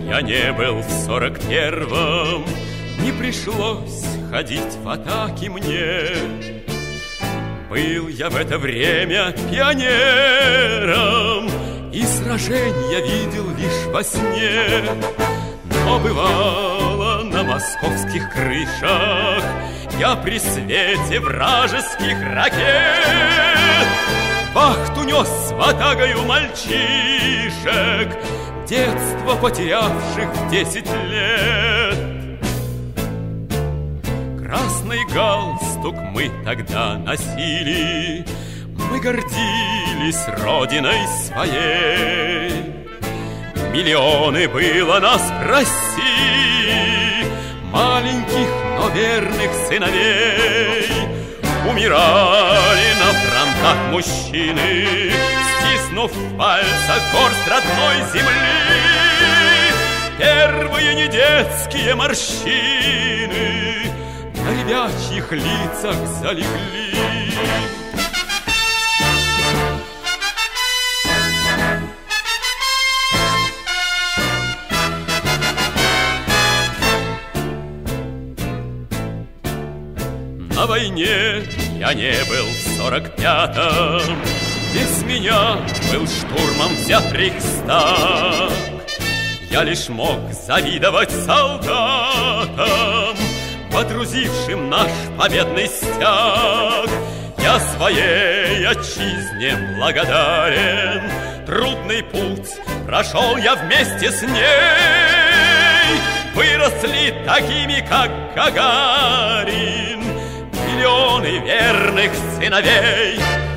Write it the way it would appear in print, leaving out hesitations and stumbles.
я не был в 41-м, не пришлось ходить в атаки мне. Был я в это время пионером и сражения видел лишь во сне. Но бывало на московских крышах я при свете вражеских ракет вахту нес с ватагою мальчишек, детство потерявших 10 лет. Красный галстук мы тогда носили, мы гордились родиной своей. Миллионы было нас в России, маленьких, но верных сыновей. Умирали на фронтах мужчины, стиснув в пальцах горсть родной земли. Первые недетские морщины на ребячьих лицах залегли. На войне я не был в 45-м, без меня был штурмом взят Рейхстаг. Я лишь мог завидовать солдатам, водрузившим наш победный стяг. Я своей отчизне благодарен, трудный путь прошел я вместе с ней. Выросли такими, как Гагарин, миллионы верных сыновей.